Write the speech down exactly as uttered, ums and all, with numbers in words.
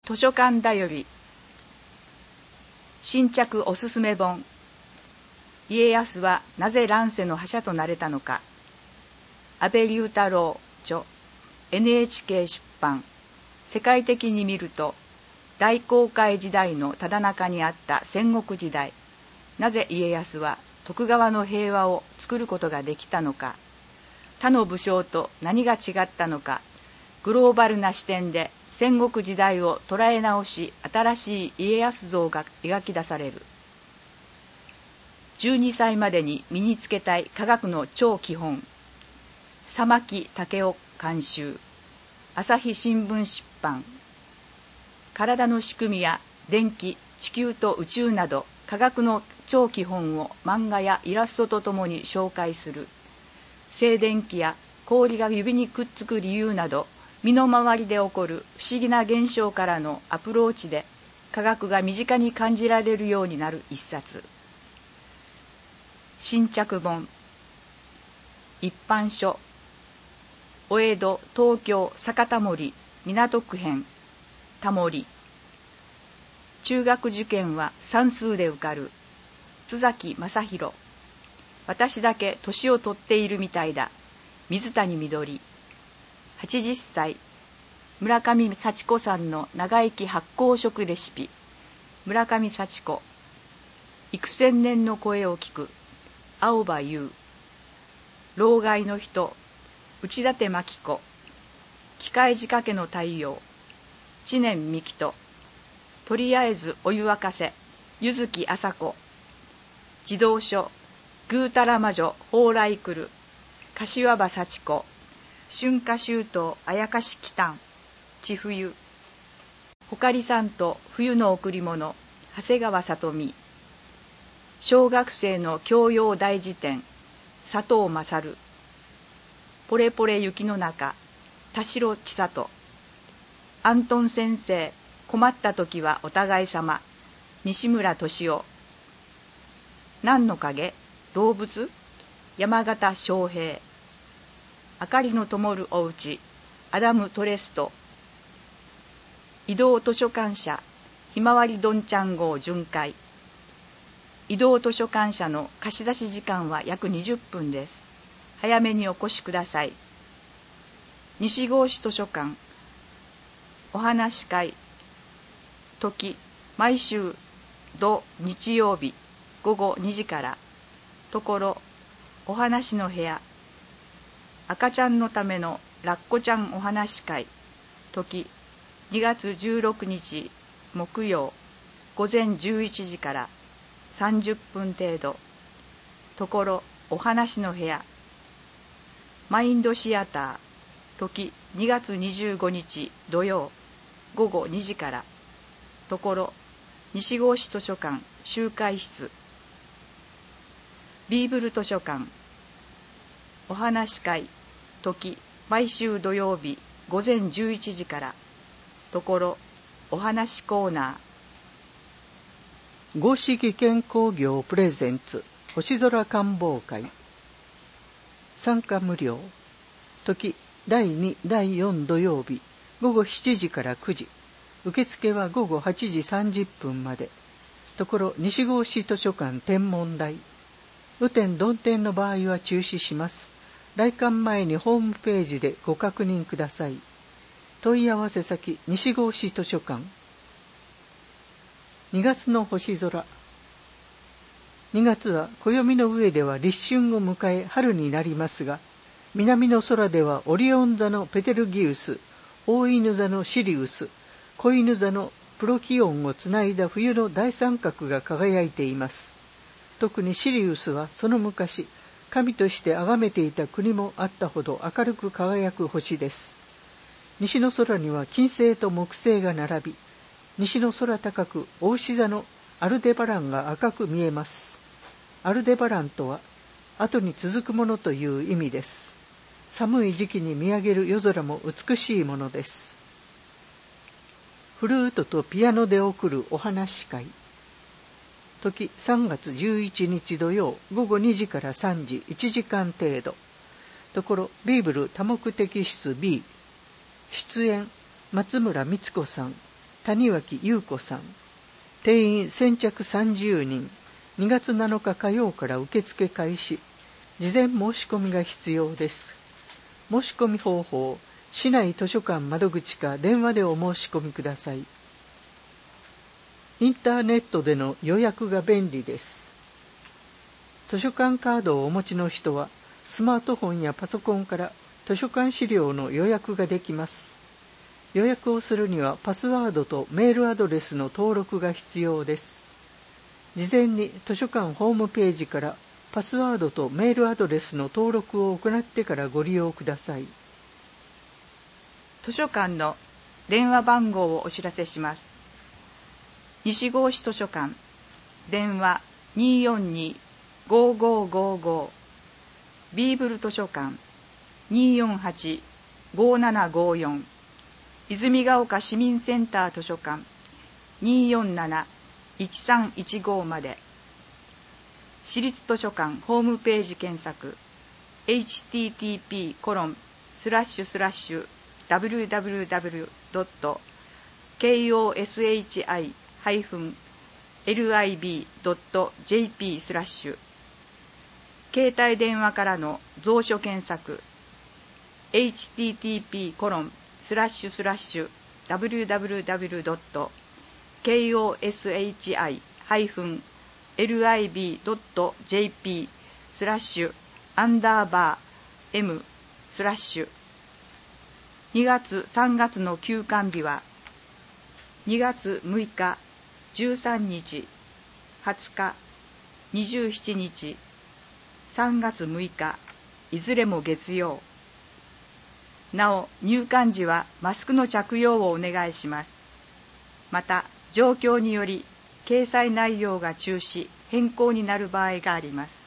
図書館だより新着おすすめ本、家康はなぜ乱世の覇者となれたのか、安倍龍太郎著 エヌエイチケー 出版。世界的に見ると大航海時代のただ中にあった戦国時代、なぜ家康は徳川の平和を作ることができたのか、他の武将と何が違ったのか、グローバルな視点で戦国時代を捉え直し、新しい家康像が描き出される。じゅうにさいまでに身につけたい科学の超基本、佐牧武雄監修、朝日新聞出版。体の仕組みや電気、地球と宇宙など科学の超基本を漫画やイラストとともに紹介する。静電気や氷が指にくっつく理由など、身の回りで起こる不思議な現象からのアプローチで科学が身近に感じられるようになる一冊。新着本、一般書、お江戸、東京、酒田森、港区編、田森。中学受験は算数で受かる。須崎正弘。私だけ年を取っているみたいだ。水谷みどり。はちじゅっさい。村上幸子さんの長生き発酵食レシピ。村上幸子。幾千年の声を聞く。青葉優。老害の人。内館真紀子。機械仕掛けの太陽。知念美希と。とりあえずお湯沸かせ。柚木麻子。児童書。ぐうたら魔女蓬莱来る。柏葉幸子。春夏秋冬あやかしきたん。千冬。ほかりさんと冬の贈り物。長谷川さとみ。小学生の教養大辞典。佐藤勝。ポレポレ雪の中。田代千里。アントン先生、困った時はお互い様。西村俊夫。何の影、動物、山形昌平。明かりの灯るおうち、アダム・トレスト。移動図書館社、ひまわりどんちゃん号巡回。移動図書館社の貸し出し時間は約にじゅっぷんです。早めにお越しください。西郷市図書館、お話し会、時、毎週土日曜日午後にじから。ところ、お話の部屋、赤ちゃんのためのラッコちゃんお話し会、時、にがつじゅうろくにち木曜午前じゅういちじからさんじゅっぷん程度。ところ、お話の部屋、マインドシアター、時にがつにじゅうごにち土曜午後にじから。ところ、西郷市図書館集会室。ビーブル図書館、お話し会、時毎週土曜日午前じゅういちじから。ところ、お話コーナー。合式健工業プレゼンツ星空観望会。参加無料。時だいに、だいよん土曜日午後しちじからくじ。受付は午後はちじさんじゅっぷんまで。ところ、西郷市図書館天文台。雨天曇天の場合は中止します。来館前にホームページでご確認ください。問い合わせ先、西郷市図書館。にがつの星空。にがつは暦の上では立春を迎え春になりますが、南の空ではオリオン座のペテルギウス、大犬座のシリウス、子犬座のプロキオンをつないだ冬の大三角が輝いています。特にシリウスはその昔、神として崇めていた国もあったほど明るく輝く星です。西の空には金星と木星が並び、西の空高く牡牛座のアルデバランが赤く見えます。アルデバランとは、後に続くものという意味です。寒い時期に見上げる夜空も美しいものです。フルートとピアノで送るお話し会。時さんがつじゅういちにち土曜午後にじからさんじ、いちじかん程度。ところ、ビーブル多目的室 B。出演、松村光子さん。 谷脇優子さん。定員先着さんじゅうにん。にがつなのか火曜から受付開始。事前申し込みが必要です。申し込み方法、市内図書館窓口か電話でお申し込みください。インターネットでの予約が便利です。図書館カードをお持ちの人は、スマートフォンやパソコンから図書館資料の予約ができます。予約をするにはパスワードとメールアドレスの登録が必要です。事前に図書館ホームページからパスワードとメールアドレスの登録を行ってからご利用ください。 図書館の電話番号をお知らせします。西郷市図書館、電話 にーよんにーごーごーごーごー、ビーブル図書館 にーよんはちごーななごーよん、泉ヶ丘市民センター図書館 にーよんなないちさんいちご まで。市立図書館ホームページ検索 エイチティーティーピーコロンスラッシュスラッシュダブリューダブリューダブリュードットケーオーエスエイチアイハイフンエルアイビードットジェーピースラッシュ、携帯電話からの蔵書検索 エイチティーティーピーコロンスラッシュスラッシュダブリューダブリューダブリュードットケーオーエスエイチアイハイフンエルアイビードットジェーピースラッシュアンダーバー M スラッシュ。にがつさんがつの休館日はにがつむいか、じゅうさんにち、はつか、にじゅうしちにち、さんがつむいか、いずれも月曜。なお、入館時はマスクの着用をお願いします。また、状況により掲載内容が中止、変更になる場合があります。